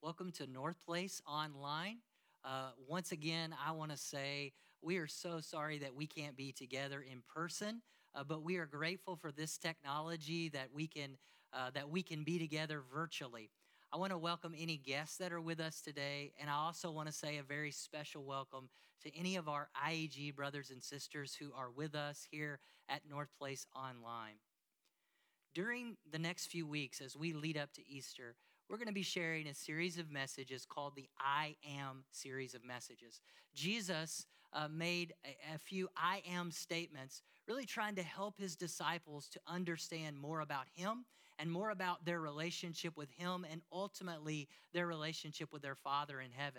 Welcome to North Place Online. Once again, I want to say we are so sorry that we can't be together in person, but we are grateful for this technology that we can be together virtually. I want to welcome any guests that are with us today, and I also want to say a very special welcome to any of our IAG brothers and sisters who are with us here at North Place Online. During the next few weeks, as we lead up to Easter, we're going to be sharing a series of messages called the I Am series of messages. Jesus made a few I Am statements, really trying to help his disciples to understand more about him and more about their relationship with him and ultimately their relationship with their Father in heaven.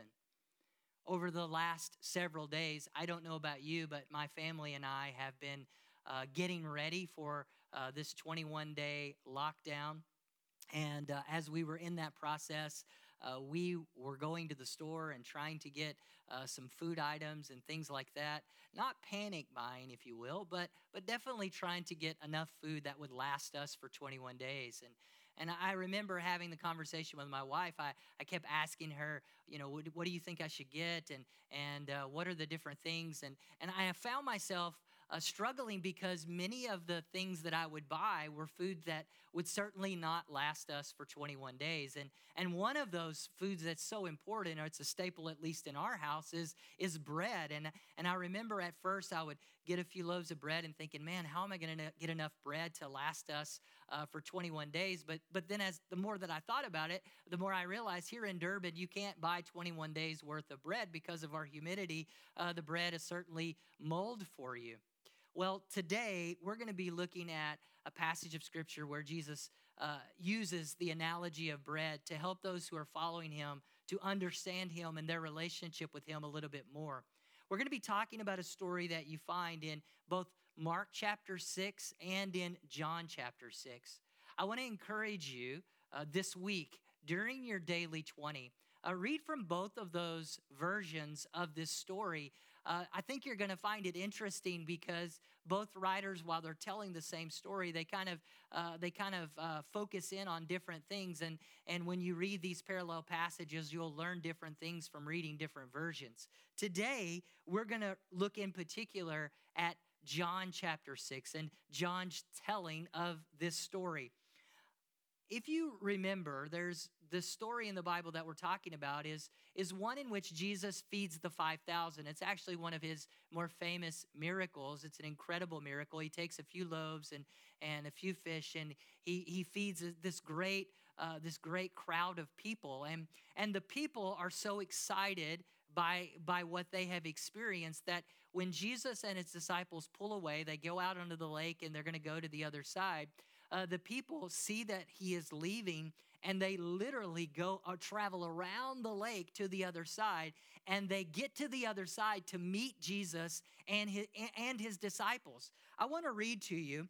Over the last several days, I don't know about you, but my family and I have been getting ready for this 21-day lockdown. And as we were in that process, we were going to the store and trying to get some food items and things like that. Not panic buying, if you will, but definitely trying to get enough food that would last us for 21 days. And I remember having the conversation with my wife. I kept asking her, what do you think I should get? And what are the different things? And I have found myself struggling because many of the things that I would buy were food that would certainly not last us for 21 days. And one of those foods that's so important, or it's a staple at least in our house, is bread. And I remember at first I would get a few loaves of bread and thinking, man, how am I going to get enough bread to last us for 21 days? But then as the more that I thought about it, the more I realized here in Durban, you can't buy 21 days worth of bread because of our humidity. The bread is certainly mold for you. Well, today we're going to be looking at a passage of scripture where Jesus uses the analogy of bread to help those who are following him to understand him and their relationship with him a little bit more. We're going to be talking about a story that you find in both Mark chapter 6 and in John chapter 6. I want to encourage you this week during your daily 20, read from both of those versions of this story. I think you're going to find it interesting because both writers, while they're telling the same story, they kind of focus in on different things. And when you read these parallel passages, you'll learn different things from reading different versions. Today, we're going to look in particular at John chapter 6 and John's telling of this story. If you remember, there's this story in the Bible that we're talking about is one in which Jesus feeds the 5,000. It's actually one of his more famous miracles. It's an incredible miracle. He takes a few loaves and a few fish, and he feeds this great crowd of people. And the people are so excited by what they have experienced that when Jesus and his disciples pull away, they go out onto the lake and they're going to go to the other side. The people see that he is leaving, and they literally go or travel around the lake to the other side, and they get to the other side to meet Jesus and his disciples. I want to read to you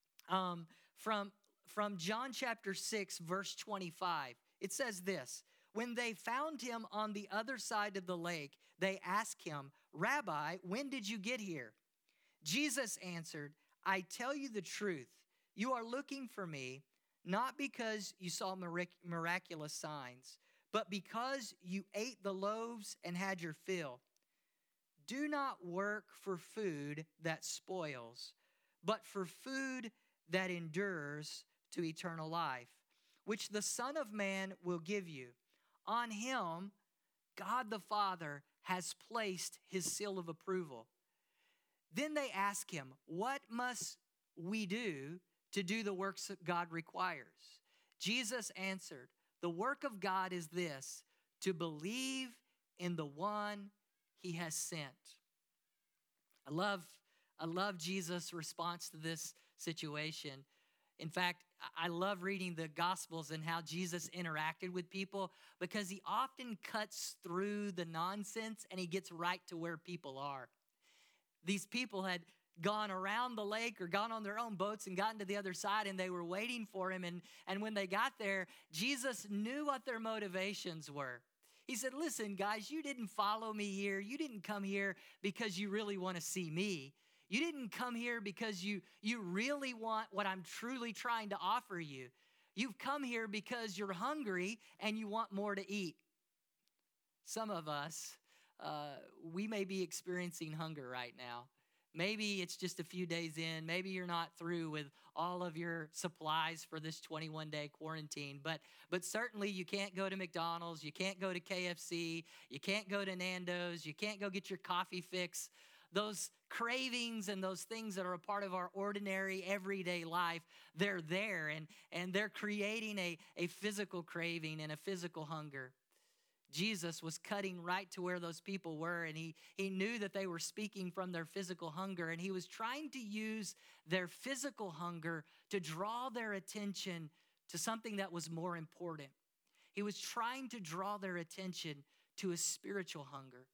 from John chapter 6, verse 25. It says this: when they found him on the other side of the lake, they asked him, "Rabbi, when did you get here?" Jesus answered, "I tell you the truth. You are looking for me, not because you saw miraculous signs, but because you ate the loaves and had your fill. Do not work for food that spoils, but for food that endures to eternal life, which the Son of Man will give you. On him, God the Father has placed his seal of approval." Then they ask him, "What must we do to do the works that God requires?" Jesus answered, "The work of God is this, to believe in the one he has sent." I love Jesus' response to this situation. In fact, I love reading the Gospels and how Jesus interacted with people because he often cuts through the nonsense and he gets right to where people are. These people had gone around the lake or gone on their own boats and gotten to the other side, and they were waiting for him. And when they got there, Jesus knew what their motivations were. He said, "Listen, guys, you didn't follow me here. You didn't come here because you really want to see me. You didn't come here because you really want what I'm truly trying to offer you. You've come here because you're hungry and you want more to eat. Some of us, we may be experiencing hunger right now. Maybe it's just a few days in. Maybe you're not through with all of your supplies for this 21-day quarantine. But certainly you can't go to McDonald's. You can't go to KFC. You can't go to Nando's. You can't go get your coffee fix. Those cravings and those things that are a part of our ordinary everyday life, they're there. And they're creating a physical craving and a physical hunger. Jesus was cutting right to where those people were, and he knew that they were speaking from their physical hunger, and he was trying to use their physical hunger to draw their attention to something that was more important. He was trying to draw their attention to a spiritual hunger.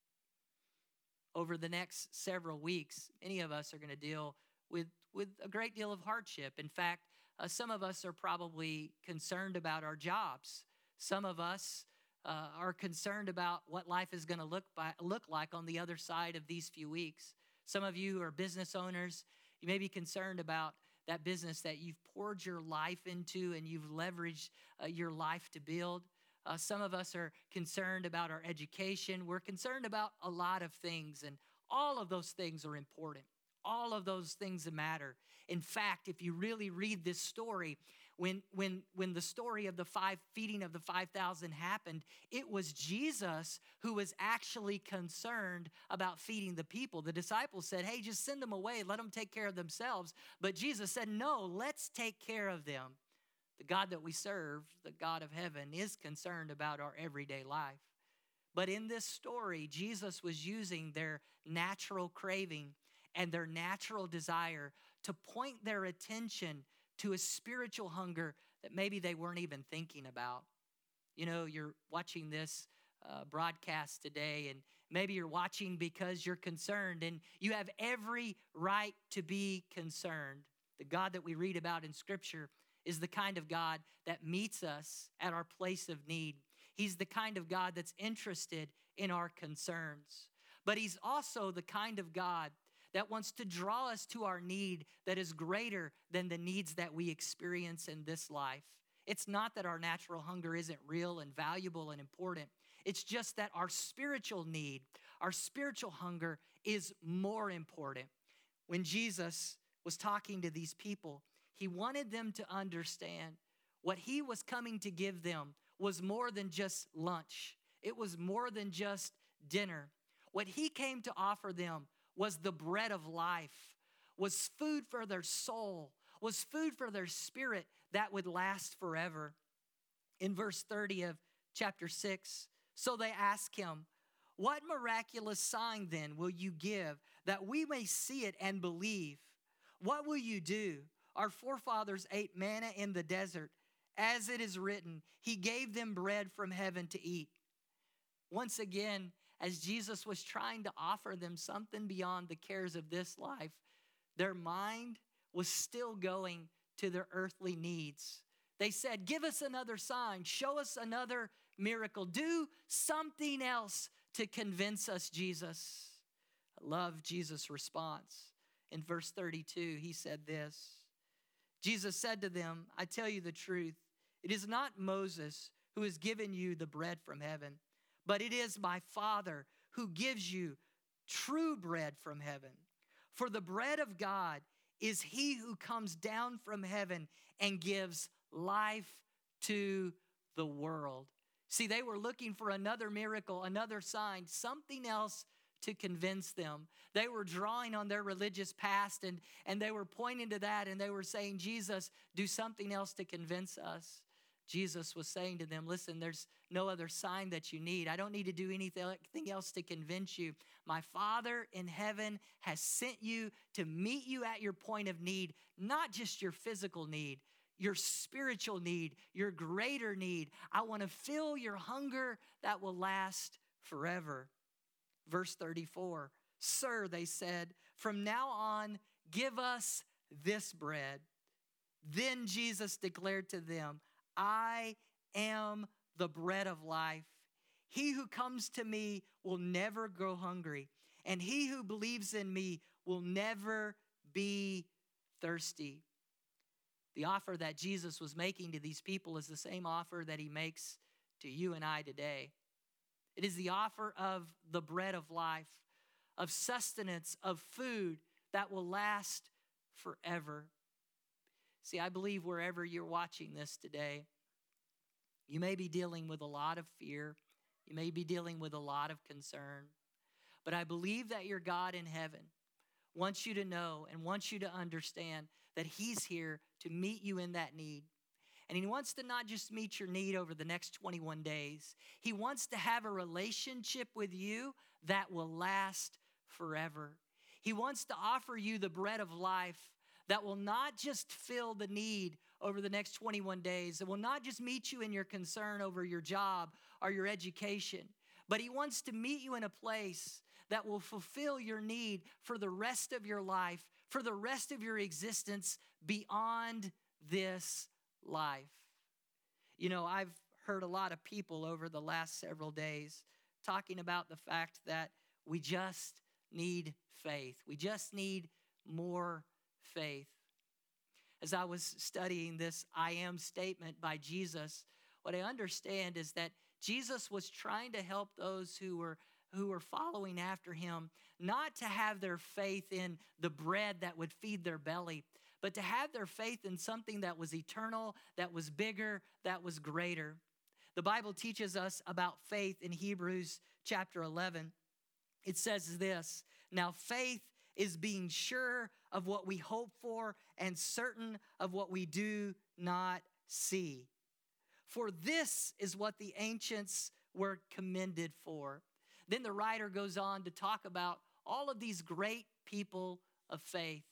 Over the next several weeks, many of us are going to deal with a great deal of hardship. In fact, some of us are probably concerned about our jobs. Some of us are concerned about what life is going to look like on the other side of these few weeks. Some of you who are business owners, you may be concerned about that business that you've poured your life into and you've leveraged your life to build. Some of us are concerned about our education. We're concerned about a lot of things, and all of those things are important. All of those things matter. In fact, if you really read this story, when the story of the feeding of the 5,000 happened, it was Jesus who was actually concerned about feeding the people. The disciples said, hey, just send them away. Let them take care of themselves. But Jesus said, no, let's take care of them. The God that we serve, the God of heaven, is concerned about our everyday life. But in this story, Jesus was using their natural craving and their natural desire to point their attention to a spiritual hunger that maybe they weren't even thinking about. You know, you're watching this broadcast today, and maybe you're watching because you're concerned, and you have every right to be concerned. The God that we read about in Scripture is the kind of God that meets us at our place of need. He's the kind of God that's interested in our concerns. But he's also the kind of God that wants to draw us to our need that is greater than the needs that we experience in this life. It's not that our natural hunger isn't real and valuable and important. It's just that our spiritual need, our spiritual hunger is more important. When Jesus was talking to these people, he wanted them to understand what he was coming to give them was more than just lunch. It was more than just dinner. What he came to offer them was the bread of life, was food for their soul, was food for their spirit that would last forever. In verse 30 of chapter 6, so they ask him, what miraculous sign then will you give that we may see it and believe? What will you do? Our forefathers ate manna in the desert. As it is written, he gave them bread from heaven to eat. Once again, as Jesus was trying to offer them something beyond the cares of this life, their mind was still going to their earthly needs. They said, give us another sign, show us another miracle, do something else to convince us, Jesus. I love Jesus' response. In verse 32, he said this. Jesus said to them, I tell you the truth, it is not Moses who has given you the bread from heaven, but it is my Father who gives you true bread from heaven. For the bread of God is he who comes down from heaven and gives life to the world. See, they were looking for another miracle, another sign, something else to convince them. They were drawing on their religious past and they were pointing to that and they were saying, Jesus, do something else to convince us. Jesus was saying to them, listen, there's no other sign that you need. I don't need to do anything else to convince you. My Father in heaven has sent you to meet you at your point of need, not just your physical need, your spiritual need, your greater need. I want to fill your hunger that will last forever. Verse 34, sir, they said, from now on, give us this bread. Then Jesus declared to them, I am the bread of life. He who comes to me will never go hungry, and he who believes in me will never be thirsty. The offer that Jesus was making to these people is the same offer that he makes to you and I today. It is the offer of the bread of life, of sustenance, of food that will last forever. See, I believe wherever you're watching this today, you may be dealing with a lot of fear. You may be dealing with a lot of concern. But I believe that your God in heaven wants you to know and wants you to understand that he's here to meet you in that need. And he wants to not just meet your need over the next 21 days. He wants to have a relationship with you that will last forever. He wants to offer you the bread of life that will not just fill the need over the next 21 days. It will not just meet you in your concern over your job or your education, but he wants to meet you in a place that will fulfill your need for the rest of your life, for the rest of your existence beyond this life. You know, I've heard a lot of people over the last several days talking about the fact that we just need faith. We just need more faith. As I was studying this I am statement by Jesus, what I understand is that Jesus was trying to help those who were following after him not to have their faith in the bread that would feed their belly, but to have their faith in something that was eternal, that was bigger, that was greater. The Bible teaches us about faith in Hebrews chapter 11. It says this, "Now faith is being sure of what we hope for and certain of what we do not see. For this is what the ancients were commended for." Then the writer goes on to talk about all of these great people of faith.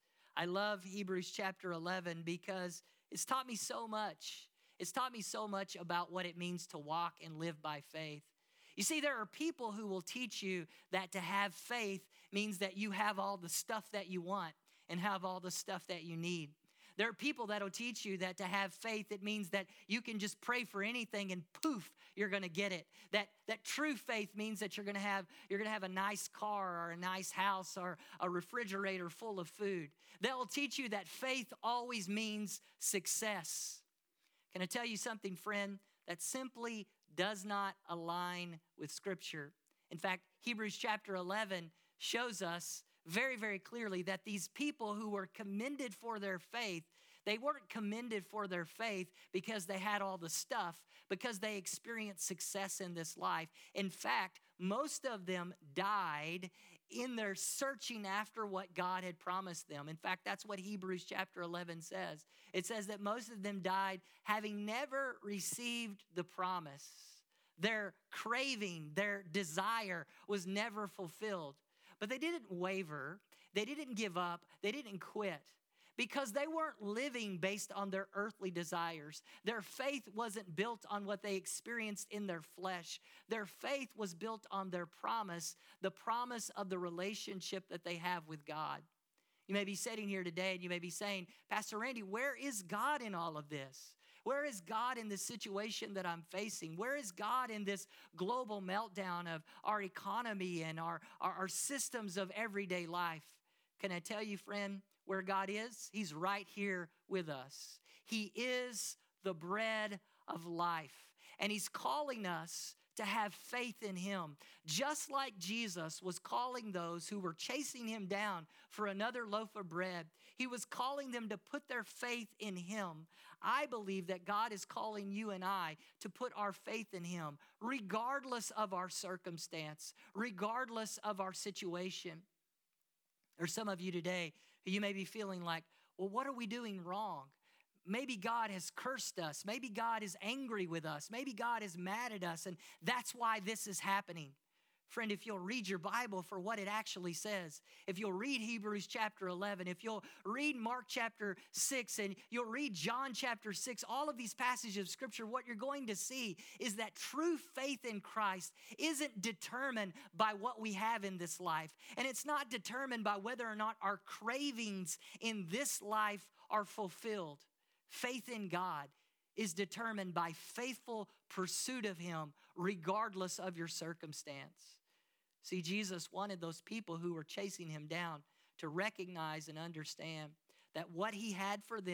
I love Hebrews chapter 11 because it's taught me so much. It's taught me so much about what it means to walk and live by faith. You see, there are people who will teach you that to have faith means that you have all the stuff that you want and have all the stuff that you need. There are people that will teach you that to have faith, it means that you can just pray for anything and poof, you're going to get it. That true faith means that you're going to have a nice car or a nice house or a refrigerator full of food. They'll teach you that faith always means success. Can I tell you something, friend? That simply does not align with Scripture. In fact, Hebrews chapter 11 shows us very, very clearly that these people who were commended for their faith, they weren't commended for their faith because they had all the stuff, because they experienced success in this life. In fact, most of them died in their searching after what God had promised them. In fact, that's what Hebrews chapter 11 says. It says that most of them died having never received the promise. Their craving, their desire was never fulfilled. But they didn't waver, they didn't give up, they didn't quit because they weren't living based on their earthly desires. Their faith wasn't built on what they experienced in their flesh. Their faith was built on their promise, the promise of the relationship that they have with God. You may be sitting here today and you may be saying, "Pastor Randy, where is God in all of this? Where is God in this situation that I'm facing? Where is God in this global meltdown of our economy and our systems of everyday life?" Can I tell you, friend, where God is? He's right here with us. He is the bread of life, and he's calling us to have faith in him, just like Jesus was calling those who were chasing him down for another loaf of bread. He was calling them to put their faith in him. I believe that God is calling you and I to put our faith in him, regardless of our circumstance, regardless of our situation. There's some of you today who you may be feeling like, well, what are we doing wrong? Maybe God has cursed us. Maybe God is angry with us. Maybe God is mad at us, and that's why this is happening. Friend, if you'll read your Bible for what it actually says, if you'll read Hebrews chapter 11, if you'll read Mark chapter 6, and you'll read John chapter 6, all of these passages of Scripture, what you're going to see is that true faith in Christ isn't determined by what we have in this life. And it's not determined by whether or not our cravings in this life are fulfilled. Faith in God is determined by faithful pursuit of him, regardless of your circumstance. See, Jesus wanted those people who were chasing him down to recognize and understand that what he had for them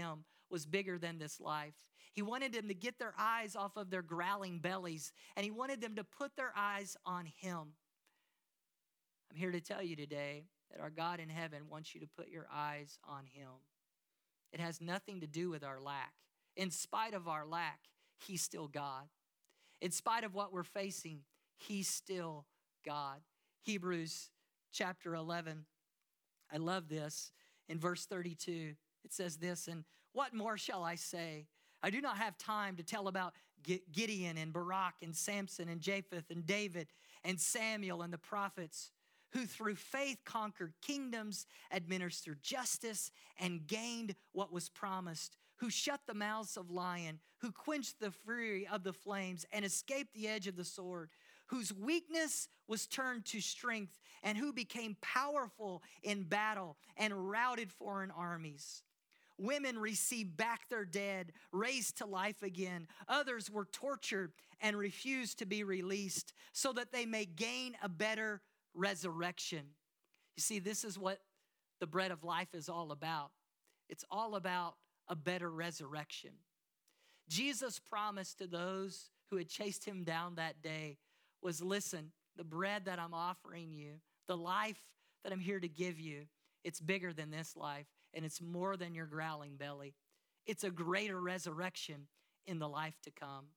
was bigger than this life. He wanted them to get their eyes off of their growling bellies, and he wanted them to put their eyes on him. I'm here to tell you today that our God in heaven wants you to put your eyes on him. It has nothing to do with our lack. In spite of our lack, he's still God. In spite of what we're facing, he's still God. Hebrews chapter 11, I love this. In verse 32, it says this, "And what more shall I say? I do not have time to tell about Gideon and Barak and Samson and Japheth and David and Samuel and the prophets, who through faith conquered kingdoms, administered justice, and gained what was promised, who shut the mouths of lions, who quenched the fury of the flames, and escaped the edge of the sword, whose weakness was turned to strength, and who became powerful in battle and routed foreign armies. Women received back their dead, raised to life again. Others were tortured and refused to be released so that they may gain a better resurrection." You see, this is what the bread of life is all about. It's all about a better resurrection. Jesus promised to those who had chased him down that day was, listen, the bread that I'm offering you, the life that I'm here to give you, it's bigger than this life, and it's more than your growling belly. It's a greater resurrection in the life to come.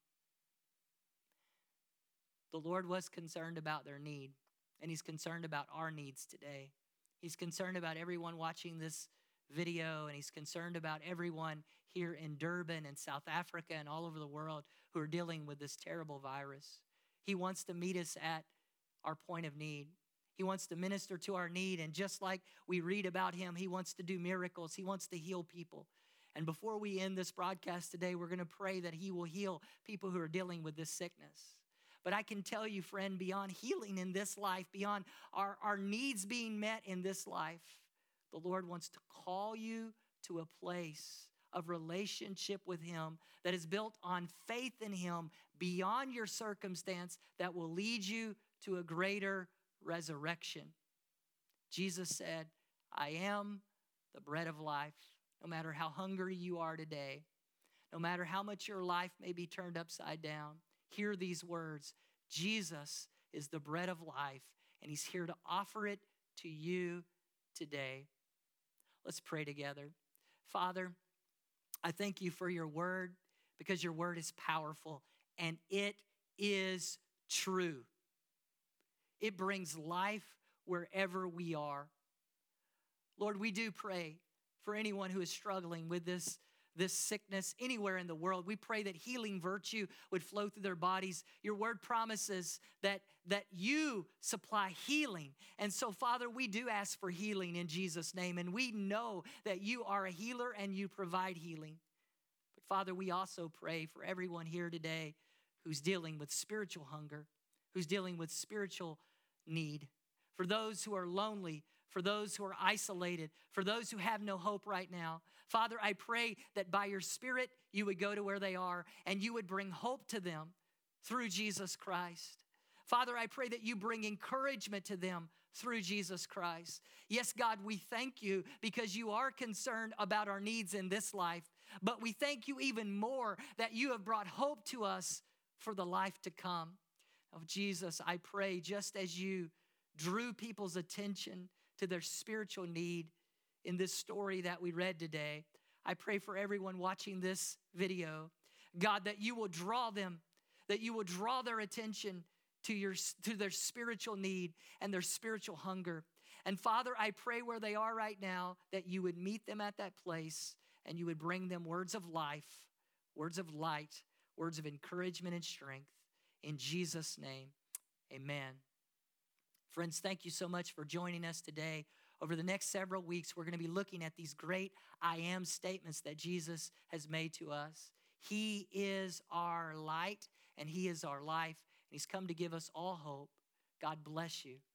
The Lord was concerned about their need, and he's concerned about our needs today. He's concerned about everyone watching this video, and he's concerned about everyone here in Durban and South Africa and all over the world who are dealing with this terrible virus. He wants to meet us at our point of need. He wants to minister to our need, and just like we read about him, he wants to do miracles. He wants to heal people. And before we end this broadcast today, we're going to pray that he will heal people who are dealing with this sickness. But I can tell you, friend, beyond healing in this life, beyond our needs being met in this life, the Lord wants to call you to a place of relationship with him that is built on faith in him beyond your circumstance that will lead you to a greater resurrection. Jesus said, "I am the bread of life." No matter how hungry you are today, no matter how much your life may be turned upside down, hear these words. Jesus is the bread of life, and he's here to offer it to you today. Let's pray together. Father, I thank you for your word, because your word is powerful and it is true. It brings life wherever we are. Lord, we do pray for anyone who is struggling with this sickness anywhere in the world. We pray that healing virtue would flow through their bodies. Your word promises that you supply healing. And so, Father, we do ask for healing in Jesus' name. And we know that you are a healer and you provide healing. But Father, we also pray for everyone here today who's dealing with spiritual hunger, who's dealing with spiritual need, for those who are lonely, for those who are isolated, for those who have no hope right now. Father, I pray that by your Spirit, you would go to where they are and you would bring hope to them through Jesus Christ. Father, I pray that you bring encouragement to them through Jesus Christ. Yes, God, we thank you because you are concerned about our needs in this life, but we thank you even more that you have brought hope to us for the life to come. Oh, Jesus, I pray just as you drew people's attention to their spiritual need in this story that we read today, I pray for everyone watching this video, God, that you will draw them, that you will draw their attention to their spiritual need and their spiritual hunger. And Father, I pray where they are right now that you would meet them at that place and you would bring them words of life, words of light, words of encouragement and strength. In Jesus' name, amen. Friends, thank you so much for joining us today. Over the next several weeks, we're going to be looking at these great I am statements that Jesus has made to us. He is our light and he is our life. And he's come to give us all hope. God bless you.